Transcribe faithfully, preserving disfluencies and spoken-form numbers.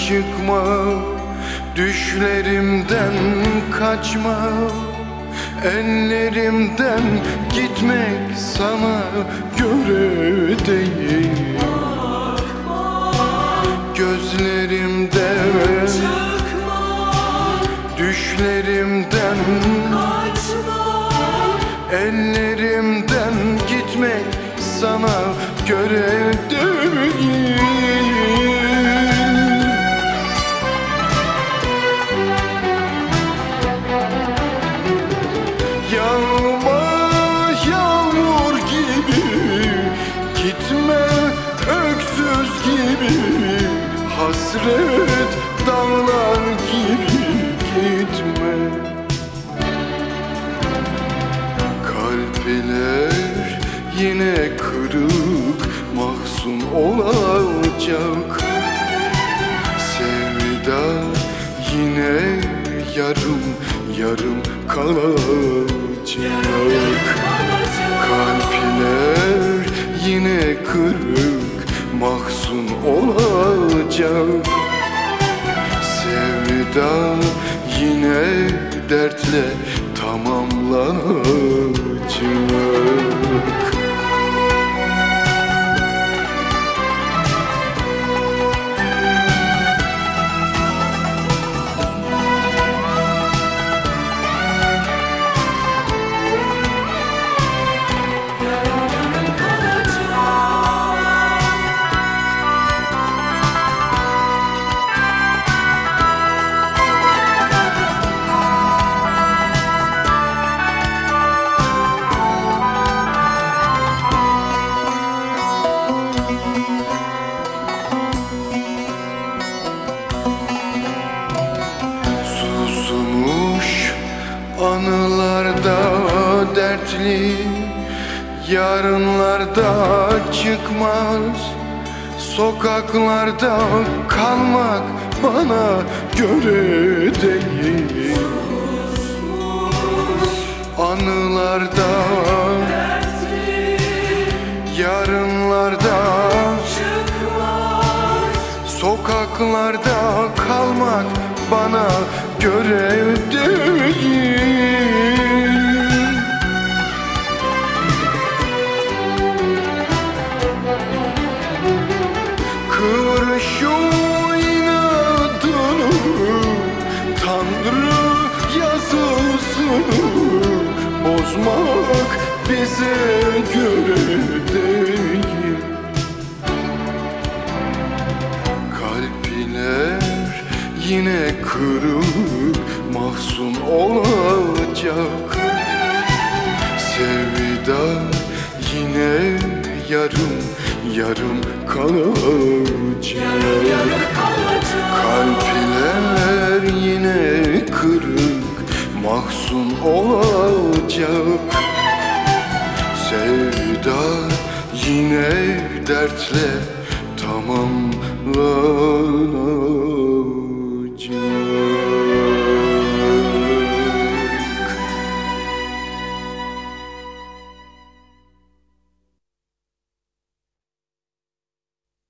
çıkma, düşlerimden kaçma, ellerimden gitmek sana göre değil. Gözlerimden çıkma, düşlerimden kaçma, ellerimden gitmek sana göre değil. Yağma yağmur gibi, gitme öksüz gibi, hasret dağlar gibi gitme. Kalpler yine kırık, mahzun olacak. Sevda yine yarım yarım kalacak. Kalpler yine kırık, mahzun olacak. Sevda yine dertle tamamlanacak. Anılarda dertli, yarınlarda çıkmaz. Sokaklarda kalmak bana göre değil. Anılarda dertli, yarınlarda çıkmaz. Sokaklarda kalmak bana göre değil. Kır şu inadını, Tanrı yazısını, bozmak bize göre değil. Kalpler yine kırık, mahzun olacak. Sevda yine yarım yarım kalacak. Kalpler yine kırık, mahzun olacak. Sevda yine dertle tamamlanacak.